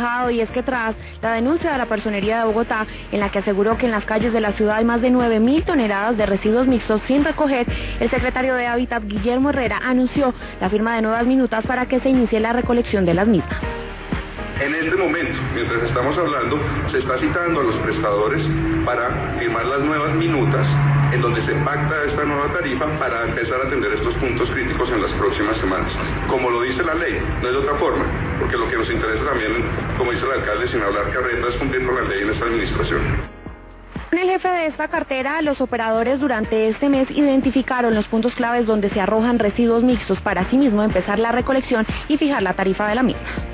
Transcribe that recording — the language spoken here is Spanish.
enojado, y es que tras la denuncia de la Personería de Bogotá, en la que aseguró que en las calles de la ciudad hay más de 9.000 toneladas de residuos mixtos sin recoger, el secretario de Hábitat, Guillermo Herrera, anunció la firma de nuevas minutas para que se inicie la recolección de las mismas. En este momento, mientras estamos hablando, se está citando a los prestadores para firmar las nuevas minutas en donde se pacta esta nueva tarifa para empezar a atender estos puntos críticos en las próximas semanas. Como lo dice la ley, no es de otra forma, porque lo que nos interesa también, como dice el alcalde, sin hablar carreta, es cumplir con la ley en esta administración. El jefe de esta cartera, los operadores durante este mes identificaron los puntos claves donde se arrojan residuos mixtos para asimismo empezar la recolección y fijar la tarifa de la misma.